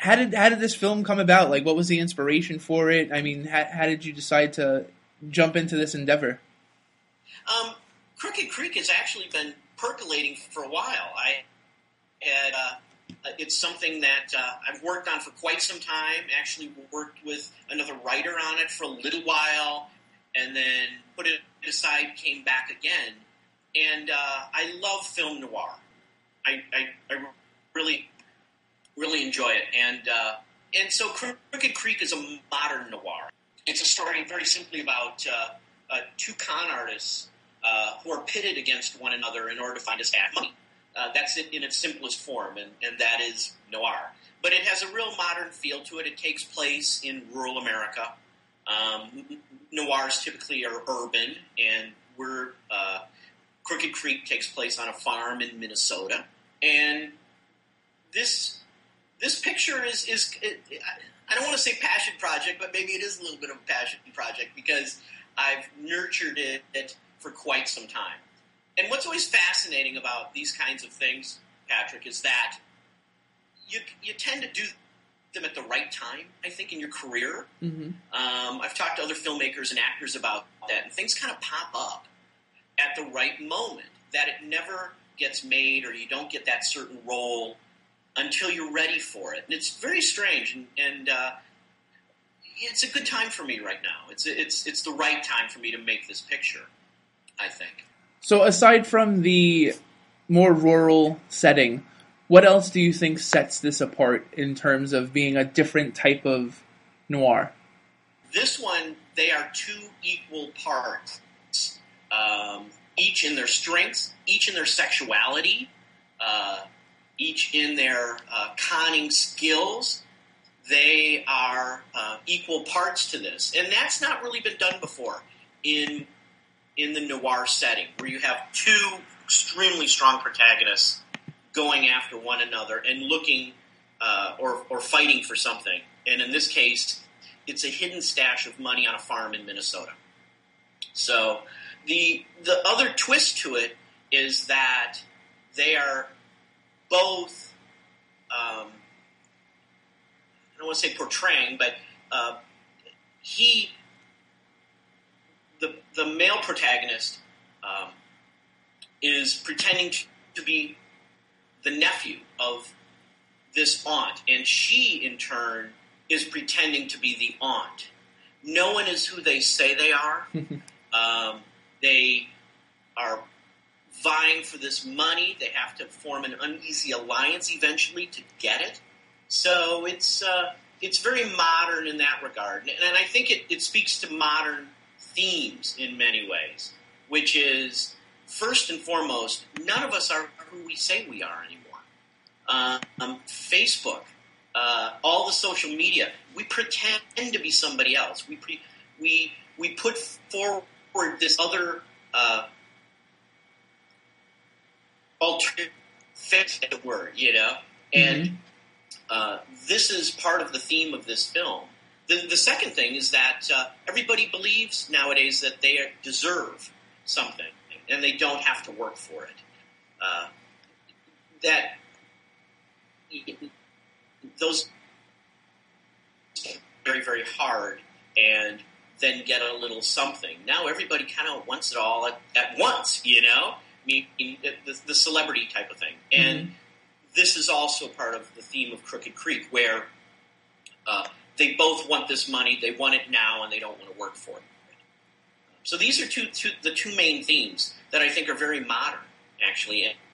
how did this film come about? Like, what was the inspiration for it? I mean, how did you decide to jump into this endeavor? Crooked Creek has actually been percolating for a while. And it's something that I've worked on for quite some time. Actually worked with another writer on it for a little while, and then put it aside, came back again. And I love film noir. I really, really enjoy it. And so Crooked Creek is a modern noir. It's a story very simply about two con artists who are pitted against one another in order to find a stack of money. That's it in its simplest form, and that is noir. But it has a real modern feel to it. It takes place in rural America. Noirs typically are urban, and Crooked Creek takes place on a farm in Minnesota. And this picture is I don't want to say passion project, but maybe it is a little bit of a passion project because I've nurtured it for quite some time. And what's always fascinating about these kinds of things, Patrick, is that you tend to do them at the right time, I think, in your career. Mm-hmm. I've talked to other filmmakers and actors about that, and things kind of pop up at the right moment, that it never gets made or you don't get that certain role until you're ready for it. And it's very strange, and it's a good time for me right now. It's the right time for me to make this picture, I think. So aside from the more rural setting, what else do you think sets this apart in terms of being a different type of noir? This one, they are two equal parts, each in their strengths, each in their sexuality, each in their conning skills. They are equal parts to this. And that's not really been done before in the noir setting, where you have two extremely strong protagonists going after one another and looking or fighting for something. And in this case, it's a hidden stash of money on a farm in Minnesota. So the other twist to it is that they are both, I don't want to say portraying, but the male protagonist is pretending to be the nephew of this aunt, and she, in turn, is pretending to be the aunt. No one is who they say they are. They are vying for this money. They have to form an uneasy alliance eventually to get it. So it's very modern in that regard, and I think it speaks to modern themes in many ways, which is, first and foremost, none of us are who we say we are anymore. Facebook, all the social media, we pretend to be somebody else. We put forward this other alternate fit word, and this is part of the theme of this film. The second thing is that everybody believes nowadays that they deserve something and they don't have to work for it. That those very, very hard and then get a little something. Now everybody kind of wants it all at once, I mean, the celebrity type of thing. And this is also part of the theme of Crooked Creek, where they both want this money, they want it now, and they don't want to work for it. So these are the two main themes that I think are very modern, actually,